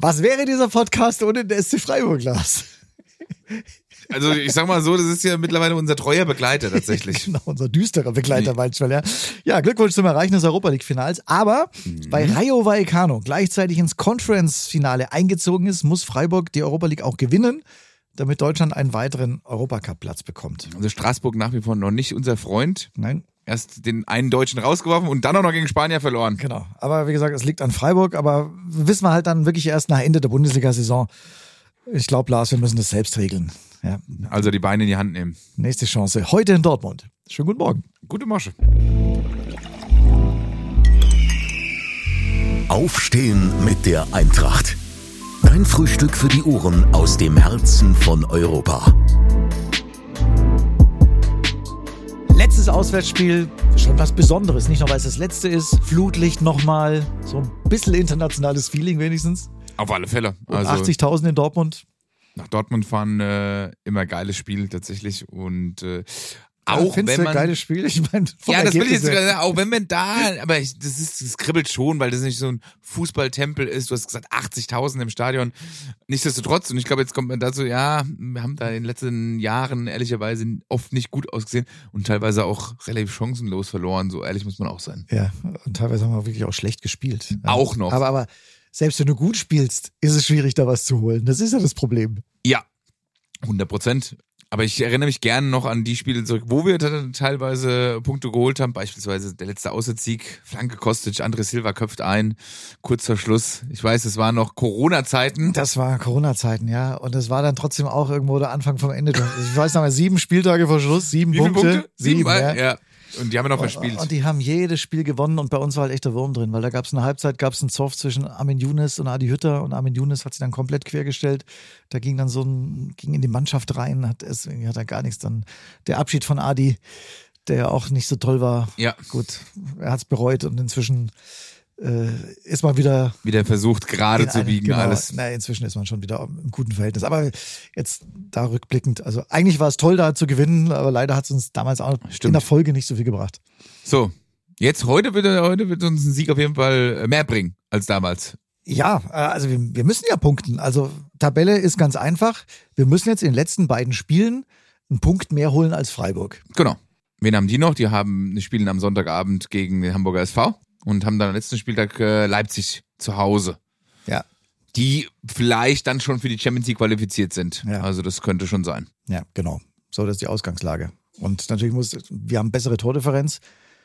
Was wäre dieser Podcast ohne den SC Freiburg, Lars? Also ich sag mal so, das ist ja mittlerweile unser treuer Begleiter tatsächlich. Genau, unser düsterer Begleiter manchmal, ja. Ja, Glückwunsch zum Erreichen des Europa-League-Finals. Aber weil Rayo Vallecano gleichzeitig ins Conference-Finale eingezogen ist, muss Freiburg die Europa League auch gewinnen, damit Deutschland einen weiteren Europacup-Platz bekommt. Also Straßburg nach wie vor noch nicht unser Freund. Nein. Erst den einen Deutschen rausgeworfen und dann auch noch gegen Spanier verloren. Genau. Aber wie gesagt, es liegt an Freiburg, aber wissen wir halt dann wirklich erst nach Ende der Bundesliga-Saison. Ich glaube, Lars, wir müssen das selbst regeln. Ja. Also die Beine in die Hand nehmen. Nächste Chance heute in Dortmund. Schönen guten Morgen. Gute Masche. Aufstehen mit der Eintracht. Dein Frühstück für die Ohren aus dem Herzen von Europa. Letztes Auswärtsspiel, schon was Besonderes. Nicht nur, weil es das letzte ist. Flutlicht nochmal. So ein bisschen internationales Feeling wenigstens. Auf alle Fälle. Also 80.000 in Dortmund. Nach Dortmund fahren immer geiles Spiel tatsächlich und auch wenn man geiles Spiel, ich meine, ja, das will ich jetzt sogar sagen, auch wenn man da, aber das kribbelt schon, weil das nicht so ein Fußballtempel ist. Du hast gesagt 80.000 im Stadion. Nichtsdestotrotz, und ich glaube, jetzt kommt man dazu, ja, wir haben da in den letzten Jahren ehrlicherweise oft nicht gut ausgesehen und teilweise auch relativ chancenlos verloren. So ehrlich muss man auch sein. Ja, und teilweise haben wir wirklich auch schlecht gespielt. Auch noch. Aber selbst wenn du gut spielst, ist es schwierig, da was zu holen. Das ist ja das Problem. Ja, 100%. Aber ich erinnere mich gerne noch an die Spiele zurück, wo wir teilweise Punkte geholt haben. Beispielsweise der letzte Auswärtssieg, Flanke Kostic, André Silva köpft ein, kurz vor Schluss. Ich weiß, es waren noch Corona-Zeiten. Das war Corona-Zeiten, ja. Und es war dann trotzdem auch irgendwo der Anfang vom Ende. Ich weiß noch mal, 7 Spieltage vor Schluss, 7 Punkte. 7, ja. Und die haben wir noch verspielt. Und die haben jedes Spiel gewonnen und bei uns war halt echt der Wurm drin, weil da gab es eine Halbzeit, gab es einen Zoff zwischen Armin Younes und Adi Hütter und Armin Younes hat sich dann komplett quergestellt. Da ging dann ging in die Mannschaft rein, hat er gar nichts dann. Der Abschied von Adi, der ja auch nicht so toll war. Ja. Gut, er hat es bereut und inzwischen ist man wieder versucht gerade zu biegen, genau, alles. Inzwischen ist man schon wieder im guten Verhältnis. Aber jetzt da rückblickend, also eigentlich war es toll, da zu gewinnen, aber leider hat es uns damals auch in der Folge nicht so viel gebracht. So, jetzt heute wird uns ein Sieg auf jeden Fall mehr bringen als damals. Ja, also wir müssen ja punkten. Also Tabelle ist ganz einfach. Wir müssen jetzt in den letzten beiden Spielen einen Punkt mehr holen als Freiburg. Genau. Wen haben die noch? Die spielen am Sonntagabend gegen den Hamburger SV. Und haben dann am letzten Spieltag Leipzig zu Hause. Ja. Die vielleicht dann schon für die Champions League qualifiziert sind. Ja. Also das könnte schon sein. Ja, genau. So, das ist die Ausgangslage. Und natürlich wir haben bessere Tordifferenz.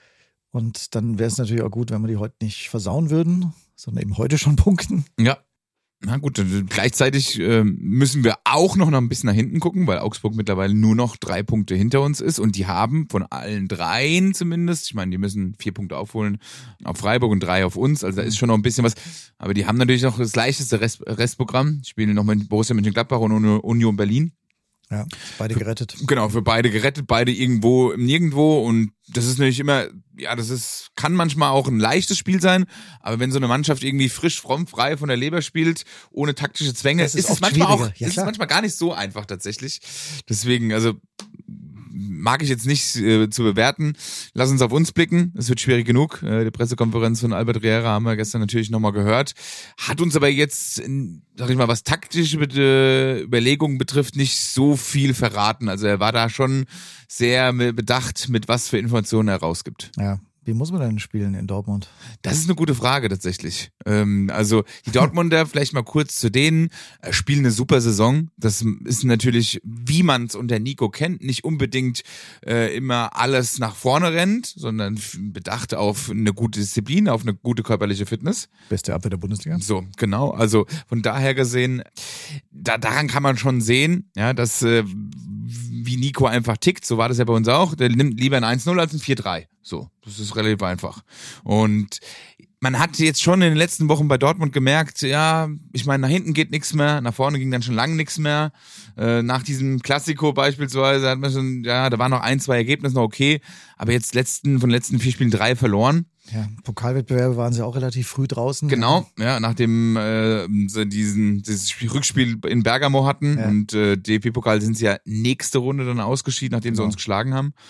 Und dann wäre es natürlich auch gut, wenn wir die heute nicht versauen würden, sondern eben heute schon punkten. Ja. Na gut, gleichzeitig müssen wir auch noch ein bisschen nach hinten gucken, weil Augsburg mittlerweile nur noch 3 Punkte hinter uns ist und die haben von allen 3 zumindest, ich meine, die müssen 4 Punkte aufholen auf Freiburg und 3 auf uns, also da ist schon noch ein bisschen was, aber die haben natürlich noch das leichteste Restprogramm, die spielen noch mit Borussia Mönchengladbach und Union Berlin. Ja, beide gerettet. Genau, für beide gerettet, beide irgendwo im Nirgendwo und das ist natürlich immer, ja, kann manchmal auch ein leichtes Spiel sein, aber wenn so eine Mannschaft irgendwie frisch, fromm, frei von der Leber spielt, ohne taktische Zwänge, ist es manchmal gar nicht so einfach tatsächlich. Deswegen, also mag ich jetzt nicht zu bewerten. Lass uns auf uns blicken. Es wird schwierig genug. Die Pressekonferenz von Albert Riera haben wir gestern natürlich nochmal gehört. Hat uns aber jetzt, sag ich mal, was taktische Überlegungen betrifft, nicht so viel verraten. Also er war da schon sehr bedacht, mit was für Informationen er rausgibt. Ja. Wie muss man denn spielen in Dortmund? Das ist eine gute Frage tatsächlich. Also die Dortmunder, vielleicht mal kurz zu denen, spielen eine super Saison. Das ist natürlich, wie man es unter Nico kennt, nicht unbedingt immer alles nach vorne rennt, sondern bedacht auf eine gute Disziplin, auf eine gute körperliche Fitness. Beste Abwehr der Bundesliga. So, genau. Also von daher gesehen, daran kann man schon sehen, ja, dass wie Nico einfach tickt, so war das ja bei uns auch. Der nimmt lieber ein 1-0 als ein 4-3. So, das ist relativ einfach. Und man hat jetzt schon in den letzten Wochen bei Dortmund gemerkt, ja, ich meine, nach hinten geht nichts mehr, nach vorne ging dann schon lange nichts mehr. Nach diesem Klassiko beispielsweise hat man schon, ja, da waren noch 1, 2 Ergebnisse noch okay, aber jetzt von den letzten 4 Spielen 3 verloren. Ja, Pokalwettbewerbe waren sie auch relativ früh draußen. Genau, ja, nachdem sie dieses Rückspiel in Bergamo hatten und DFB-Pokal sind sie ja nächste Runde dann ausgeschieden, nachdem sie uns geschlagen haben.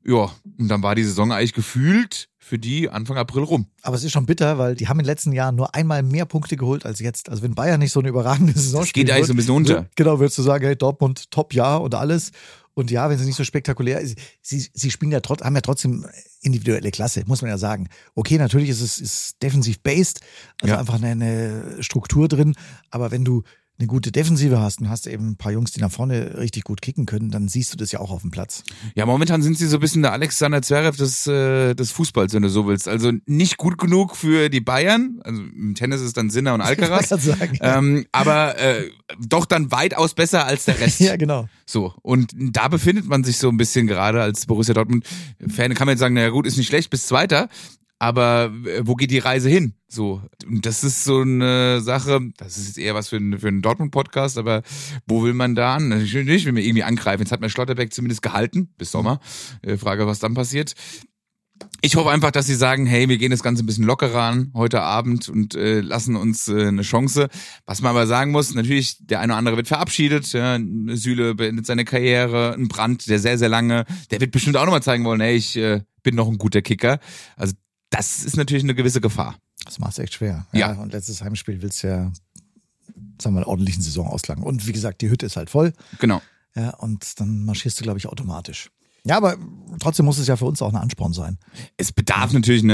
Ja, und dann war die Saison eigentlich gefühlt für die Anfang April rum. Aber es ist schon bitter, weil die haben in den letzten Jahren nur einmal mehr Punkte geholt als jetzt. Also wenn Bayern nicht so eine überragende Saison Das spielt, geht eigentlich so ein bisschen unter. Genau, würdest du sagen, hey, Dortmund, Top-Jahr und alles. Und ja, wenn sie nicht so spektakulär ist, sie spielen ja haben ja trotzdem individuelle Klasse, muss man ja sagen. Okay, natürlich ist defensiv based, also einfach eine Struktur drin, aber wenn du eine gute Defensive hast und hast eben ein paar Jungs, die nach vorne richtig gut kicken können, dann siehst du das ja auch auf dem Platz. Ja, momentan sind sie so ein bisschen der Alexander Zverev des Fußballs, wenn du so willst. Also nicht gut genug für die Bayern, also im Tennis ist dann Sinner und Alcaraz, aber doch dann weitaus besser als der Rest. Ja, genau. So, und da befindet man sich so ein bisschen gerade als Borussia Dortmund-Fan. Kann man jetzt sagen, naja gut, ist nicht schlecht, bis Zweiter. Aber wo geht die Reise hin? So, und das ist so eine Sache, das ist jetzt eher was für einen Dortmund-Podcast, aber wo will man da an? Natürlich will man irgendwie angreifen. Jetzt hat man Schlotterbeck zumindest gehalten, bis Sommer. Frage, was dann passiert. Ich hoffe einfach, dass sie sagen, hey, wir gehen das Ganze ein bisschen lockerer an heute Abend und lassen uns eine Chance. Was man aber sagen muss, natürlich, der eine oder andere wird verabschiedet. Ja, Süle beendet seine Karriere, ein Brandt, der sehr, sehr lange, der wird bestimmt auch nochmal zeigen wollen, hey, ich bin noch ein guter Kicker. Also das ist natürlich eine gewisse Gefahr. Das macht es echt schwer. Ja. Und letztes Heimspiel willst du ja, sagen wir mal, einen ordentlichen Saisonausklang. Und wie gesagt, die Hütte ist halt voll. Genau. Ja, und dann marschierst du, glaube ich, automatisch. Ja, aber trotzdem muss es ja für uns auch ein Ansporn sein. Es bedarf natürlich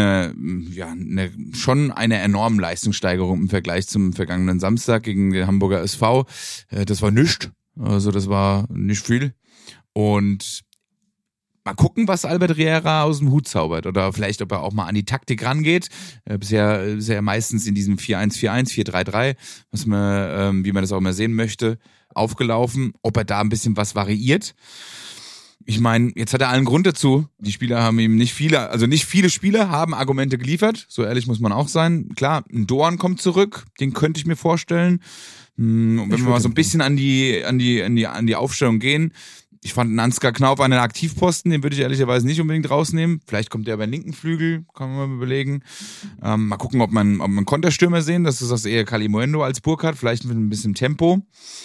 schon einer enormen Leistungssteigerung im Vergleich zum vergangenen Samstag gegen den Hamburger SV. Das war nichts. Also das war nicht viel. Und mal gucken, was Albert Riera aus dem Hut zaubert oder vielleicht, ob er auch mal an die Taktik rangeht. Bisher ist er meistens in diesem 4-1-4-1, 4-3-3, was man, wie man das auch immer sehen möchte, aufgelaufen. Ob er da ein bisschen was variiert. Ich meine, jetzt hat er allen Grund dazu. Die Spieler haben ihm nicht viele Spieler haben Argumente geliefert. So ehrlich muss man auch sein. Klar, ein Doan kommt zurück, den könnte ich mir vorstellen. Und wenn wir mal so ein bisschen an die Aufstellung gehen. Ich fand Ansgar Knauf einen Aktivposten, den würde ich ehrlicherweise nicht unbedingt rausnehmen. Vielleicht kommt der über den linken Flügel, kann man mal überlegen. Mal gucken, ob man Konterstürmer sehen. Das ist das eher Kalimuendo als Burkhardt, vielleicht mit ein bisschen Tempo.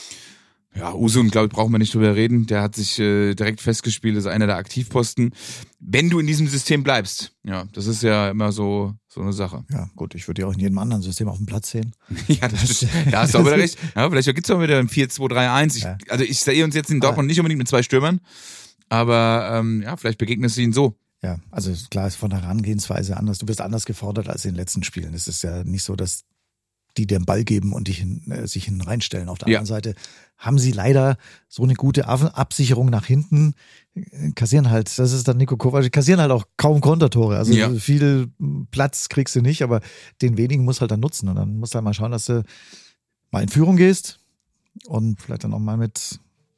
Ja, Usun, glaube ich, brauchen wir nicht drüber reden. Der hat sich direkt festgespielt, ist einer der Aktivposten. Wenn du in diesem System bleibst, ja, das ist ja immer so eine Sache. Ja, gut, ich würde ja auch in jedem anderen System auf dem Platz sehen. Ja, da hast du auch wieder recht. Ja, vielleicht gibt's auch wieder ein 4-2-3-1. Also ich sehe uns jetzt in Dortmund nicht unbedingt mit 2 Stürmern, aber vielleicht begegnest du ihn so. Ja, also klar ist von der Herangehensweise anders. Du bist anders gefordert als in den letzten Spielen. Es ist ja nicht so, dass die dir den Ball geben und sich hinten reinstellen. Auf der anderen Seite haben sie leider so eine gute Absicherung nach hinten, kassieren halt, das ist dann Niko Kovac, kassieren halt auch kaum Kontertore. Also viel Platz kriegst du nicht, aber den wenigen musst halt dann nutzen. Und dann musst du halt mal schauen, dass du mal in Führung gehst und vielleicht dann auch mal mit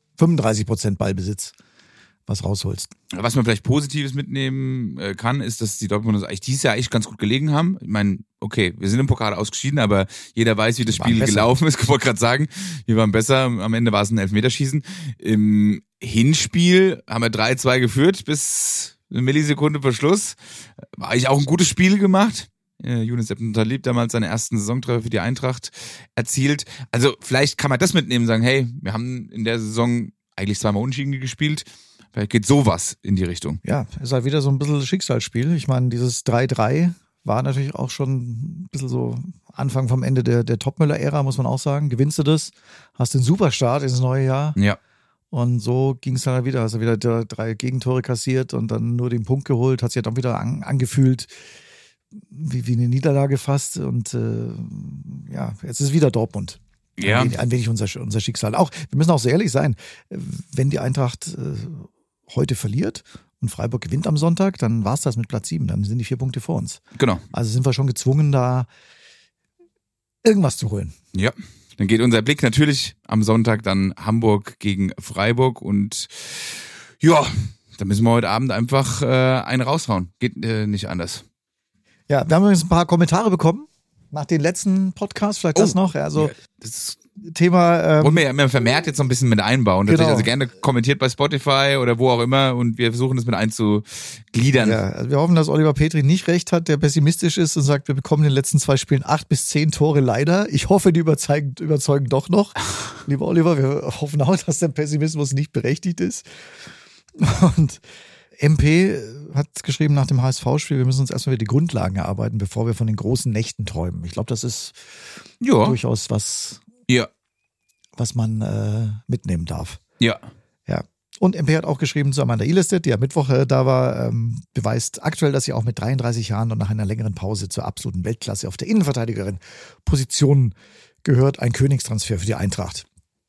35% Ballbesitz was rausholst. Was man vielleicht Positives mitnehmen kann, ist, dass die Dortmunder eigentlich dieses Jahr echt ganz gut gelegen haben. Ich meine, okay, wir sind im Pokal ausgeschieden, aber jeder weiß, wie das Spiel gelaufen ist. Ich wollte gerade sagen, wir waren besser. Am Ende war es ein Elfmeterschießen. Im Hinspiel haben wir 3-2 geführt bis eine Millisekunde vor Schluss. War eigentlich auch ein gutes Spiel gemacht. Younes Talib damals seine ersten Saisontreffer für die Eintracht erzielt. Also vielleicht kann man das mitnehmen und sagen, hey, wir haben in der Saison eigentlich 2-mal unentschieden gespielt. Vielleicht geht sowas in die Richtung. Ja, ist halt wieder so ein bisschen Schicksalsspiel. Ich meine, dieses 3-3 war natürlich auch schon ein bisschen so Anfang vom Ende der Topmöller-Ära, muss man auch sagen. Gewinnst du das, hast den Superstart ins neue Jahr. Ja. Und so ging es dann halt wieder. Hast du wieder 3 Gegentore kassiert und dann nur den Punkt geholt. Hat sich ja dann wieder angefühlt wie eine Niederlage fast. Und jetzt ist wieder Dortmund. Ja. Ein wenig unser Schicksal. Auch, wir müssen auch so ehrlich sein, wenn die Eintracht heute verliert und Freiburg gewinnt am Sonntag, dann war es das mit Platz 7. Dann sind die 4 Punkte vor uns. Genau. Also sind wir schon gezwungen, da irgendwas zu holen. Ja, dann geht unser Blick natürlich am Sonntag dann Hamburg gegen Freiburg und ja, da müssen wir heute Abend einfach einen raushauen. Geht nicht anders. Ja, wir haben übrigens ein paar Kommentare bekommen nach den letzten Podcasts, vielleicht das noch. Also das Thema. Wollen wir ja vermehrt jetzt noch ein bisschen mit einbauen. Genau. Also gerne kommentiert bei Spotify oder wo auch immer und wir versuchen das mit einzugliedern. Ja, also wir hoffen, dass Oliver Petri nicht recht hat, der pessimistisch ist und sagt, wir bekommen in den letzten 2 Spielen 8 bis 10 Tore leider. Ich hoffe, die überzeugen doch noch. Lieber Oliver, wir hoffen auch, dass der Pessimismus nicht berechtigt ist. Und MP hat geschrieben nach dem HSV-Spiel, wir müssen uns erstmal wieder die Grundlagen erarbeiten, bevor wir von den großen Nächten träumen. Ich glaube, das ist durchaus was man mitnehmen darf. Ja. Ja. Und MP hat auch geschrieben zu Amanda Ilestedt, die am Mittwoch da war, beweist aktuell, dass sie auch mit 33 Jahren und nach einer längeren Pause zur absoluten Weltklasse auf der Innenverteidigerin-Position gehört. Ein Königstransfer für die Eintracht.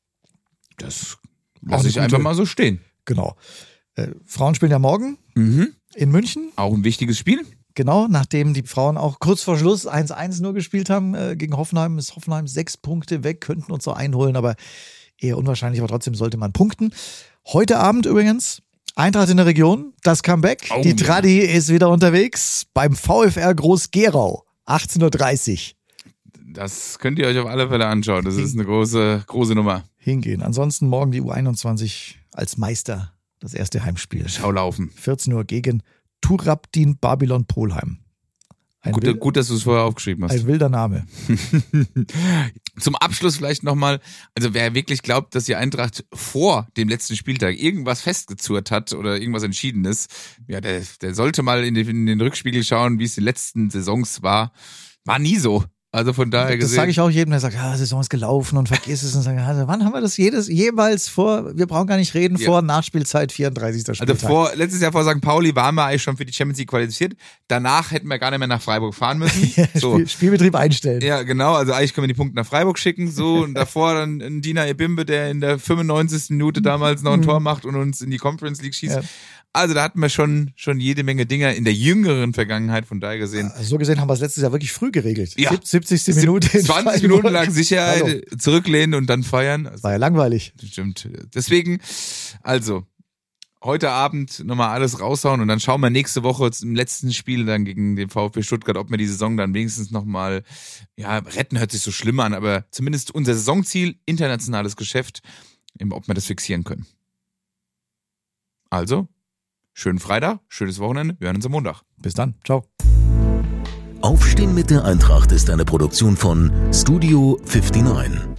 Das lasse ich einfach mal so stehen. Genau. Frauen spielen ja morgen in München. Auch ein wichtiges Spiel. Genau, nachdem die Frauen auch kurz vor Schluss 1-1 nur gespielt haben gegen Hoffenheim, ist Hoffenheim 6 Punkte weg, könnten uns so einholen, aber eher unwahrscheinlich, aber trotzdem sollte man punkten. Heute Abend übrigens, Eintracht in der Region, das Comeback. Oh, die Tradi ist wieder unterwegs beim VfR Groß-Gerau, 18:30 Uhr. Das könnt ihr euch auf alle Fälle anschauen. Das ist eine große Nummer. Hingehen. Ansonsten morgen die U21 als Meister, das erste Heimspiel. Schaulaufen. 14 Uhr gegen Turabdin Babylon Polheim. Gut, dass du es vorher aufgeschrieben hast. Ein wilder Name. Zum Abschluss vielleicht nochmal, also wer wirklich glaubt, dass die Eintracht vor dem letzten Spieltag irgendwas festgezurrt hat oder irgendwas Entschiedenes, ja, der sollte mal in den Rückspiegel schauen, wie es die letzten Saisons war. War nie so. Also von daher gesehen. Das sage ich auch jedem, der sagt, Saison ist gelaufen und vergiss es. Und sagt, wann haben wir das jeweils vor, wir brauchen gar nicht reden, vor Nachspielzeit 34. Spieltag. Also letztes Jahr vor St. Pauli waren wir eigentlich schon für die Champions League qualifiziert. Danach hätten wir gar nicht mehr nach Freiburg fahren müssen. So. Spielbetrieb einstellen. Ja, genau. Also eigentlich können wir die Punkte nach Freiburg schicken. So. Und davor dann ein Dina Ebimbe, der in der 95. Minute damals noch ein Tor macht und uns in die Conference League schießt. Ja. Also da hatten wir schon jede Menge Dinger in der jüngeren Vergangenheit, von daher gesehen. So gesehen haben wir es letztes Jahr wirklich früh geregelt. Ja. 70. Minute. 20 Minuten lang Sicherheit, zurücklehnen und dann feiern. War ja langweilig. Stimmt. Deswegen, also, heute Abend nochmal alles raushauen und dann schauen wir nächste Woche im letzten Spiel dann gegen den VfB Stuttgart, ob wir die Saison dann wenigstens nochmal, retten hört sich so schlimm an, aber zumindest unser Saisonziel, internationales Geschäft, ob wir das fixieren können. Also, schönen Freitag, schönes Wochenende, wir hören uns am Montag. Bis dann, ciao. Aufstehen mit der Eintracht ist eine Produktion von Studio 59.